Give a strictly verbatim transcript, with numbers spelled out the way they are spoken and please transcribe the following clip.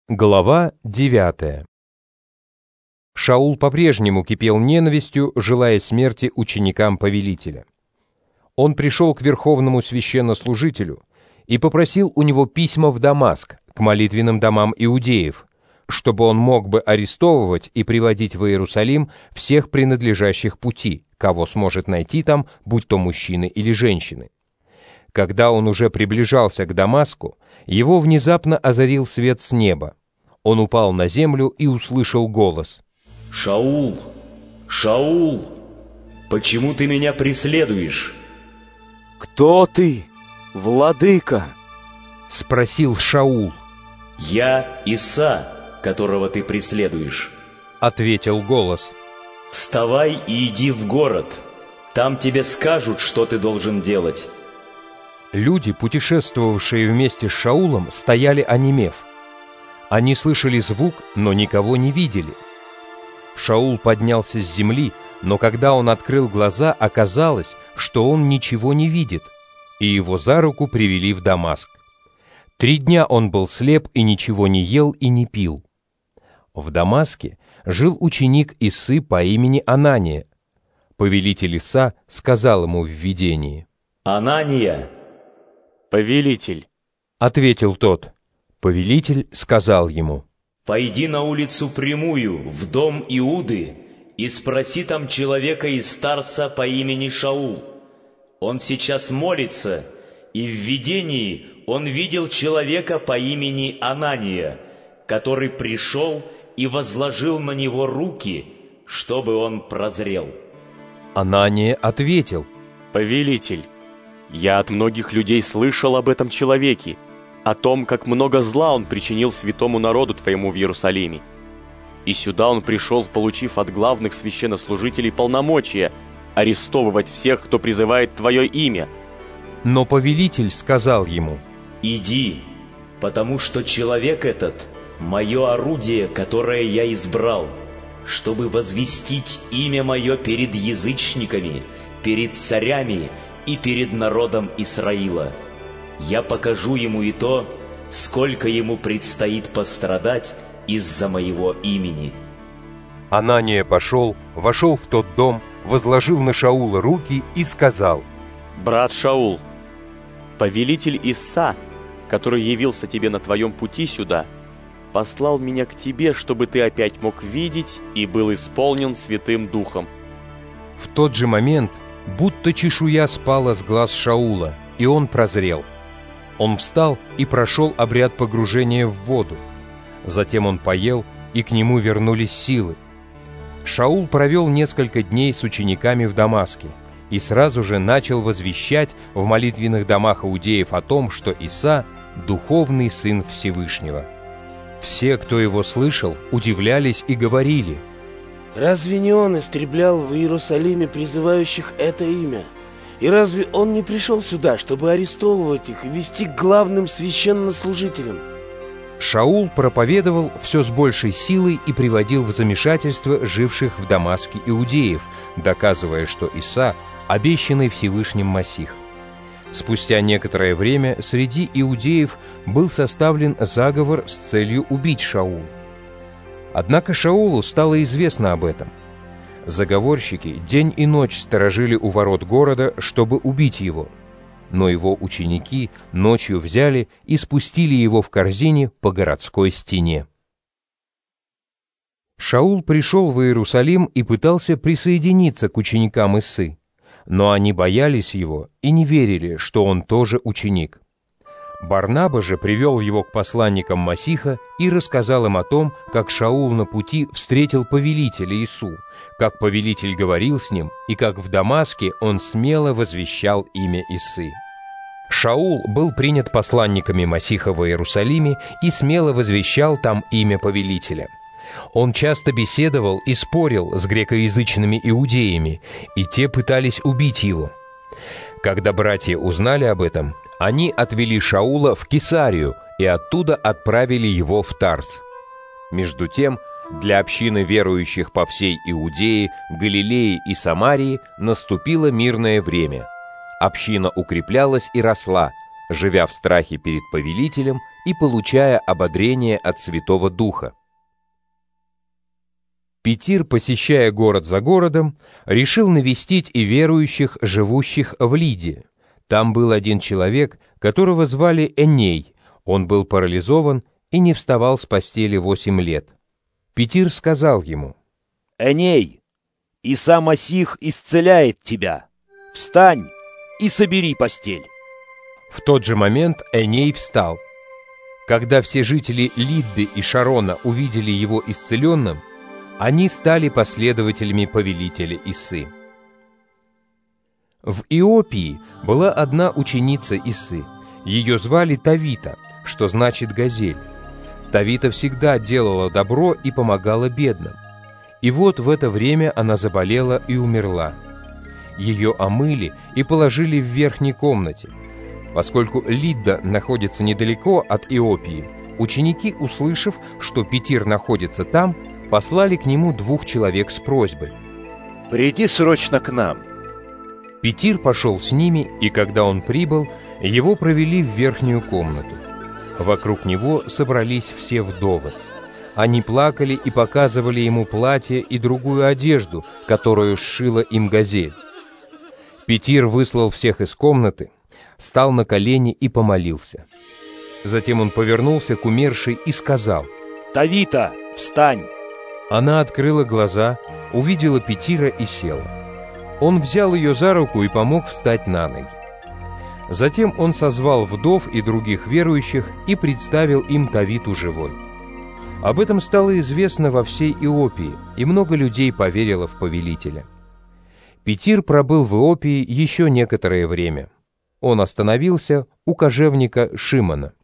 Глава девятая. Шаул по-прежнему кипел ненавистью, желая смерти ученикам повелителя. Он пришел к верховному священнослужителю и попросил у него письма в Дамаск, к молитвенным домам иудеев, чтобы он мог бы арестовывать и приводить в Иерусалим всех принадлежащих пути, кого сможет найти там, будь то мужчины или женщины. Когда он уже приближался к Дамаску, его внезапно озарил свет с неба. Он упал на землю и услышал голос. «Шаул! Шаул! Почему ты меня преследуешь?» «Кто ты, владыка?» — спросил Шаул. «Я Иса, которого ты преследуешь», — ответил голос. «Вставай и иди в город. Там тебе скажут, что ты должен делать». Люди, путешествовавшие вместе с Шаулом, стояли онемев. Они слышали звук, но никого не видели. Шаул поднялся с земли, но когда он открыл глаза, оказалось, что он ничего не видит, и его за руку привели в Дамаск. Три дня он был слеп и ничего не ел и не пил. В Дамаске жил ученик Исы по имени Анания. Повелитель Иса сказал ему в видении: «Анания!» «Повелитель», — ответил тот. Повелитель сказал ему: «Пойди на улицу Прямую, в дом Иуды, и спроси там человека из Тарса по имени Шаул. Он сейчас молится, и в видении он видел человека по имени Анания, который пришел и возложил на него руки, чтобы он прозрел». Анания ответил: «Повелитель, я от многих людей слышал об этом человеке, о том, как много зла он причинил святому народу твоему в Иерусалиме. И сюда он пришел, получив от главных священнослужителей полномочия арестовывать всех, кто призывает твое имя». Но повелитель сказал ему: «Иди, потому что человек этот — мое орудие, которое я избрал, чтобы возвестить имя мое перед язычниками, перед царями и перед народом Израиля. Я покажу ему и то, сколько ему предстоит пострадать из-за моего имени». Анания пошел, вошел в тот дом, возложил на Шаула руки и сказал: «Брат Шаул, повелитель Иса, который явился тебе на твоем пути сюда, послал меня к тебе, чтобы ты опять мог видеть и был исполнен Святым Духом». В тот же момент будто чешуя спала с глаз Шаула, и он прозрел. Он встал и прошел обряд погружения в воду. Затем он поел, и к нему вернулись силы. Шаул провел несколько дней с учениками в Дамаске и сразу же начал возвещать в молитвенных домах иудеев о том, что Иса — духовный сын Всевышнего. Все, кто его слышал, удивлялись и говорили: «Разве не он истреблял в Иерусалиме призывающих это имя? И разве он не пришел сюда, чтобы арестовывать их и вести к главным священнослужителям?» Шаул проповедовал все с большей силой и приводил в замешательство живших в Дамаске иудеев, доказывая, что Иса — обещанный Всевышним Масих. Спустя некоторое время среди иудеев был составлен заговор с целью убить Шаула. Однако Шаулу стало известно об этом. Заговорщики день и ночь сторожили у ворот города, чтобы убить его. Но его ученики ночью взяли и спустили его в корзине по городской стене. Шаул пришел в Иерусалим и пытался присоединиться к ученикам Исы, но они боялись его и не верили, что он тоже ученик. Барнаба же привел его к посланникам Масиха и рассказал им о том, как Шаул на пути встретил повелителя Ису, как повелитель говорил с ним, и как в Дамаске он смело возвещал имя Исы. Шаул был принят посланниками Масиха в Иерусалиме и смело возвещал там имя повелителя. Он часто беседовал и спорил с грекоязычными иудеями, и те пытались убить его. Когда братья узнали об этом, они отвели Шаула в Кесарию и оттуда отправили его в Тарс. Между тем, для общины верующих по всей Иудее, Галилее и Самарии наступило мирное время. Община укреплялась и росла, живя в страхе перед повелителем и получая ободрение от Святого Духа. Петир, посещая город за городом, решил навестить и верующих, живущих в Лидии. Там был один человек, которого звали Эней. Он был парализован и не вставал с постели восемь лет. Петир сказал ему: «Эней, Иса Масих исцеляет тебя. Встань и собери постель». В тот же момент Эней встал. Когда все жители Лидды и Шарона увидели его исцеленным, они стали последователями повелителя Исы. В Иопии была одна ученица Исы. Ее звали Тавита, что значит «газель». Тавита всегда делала добро и помогала бедным. И вот в это время она заболела и умерла. Ее омыли и положили в верхней комнате. Поскольку Лидда находится недалеко от Иопии, ученики, услышав, что Петир находится там, послали к нему двух человек с просьбой: «Приди срочно к нам». Петир пошел с ними, и когда он прибыл, его провели в верхнюю комнату. Вокруг него собрались все вдовы. Они плакали и показывали ему платье и другую одежду, которую сшила им газель. Петир выслал всех из комнаты, встал на колени и помолился. Затем он повернулся к умершей и сказал: «Тавита, встань!» Она открыла глаза, увидела Петира и села. Он взял ее за руку и помог встать на ноги. Затем он созвал вдов и других верующих и представил им Тавиту живой. Об этом стало известно во всей Иопии, и много людей поверило в повелителя. Петир пробыл в Иопии еще некоторое время. Он остановился у кожевника Шимона.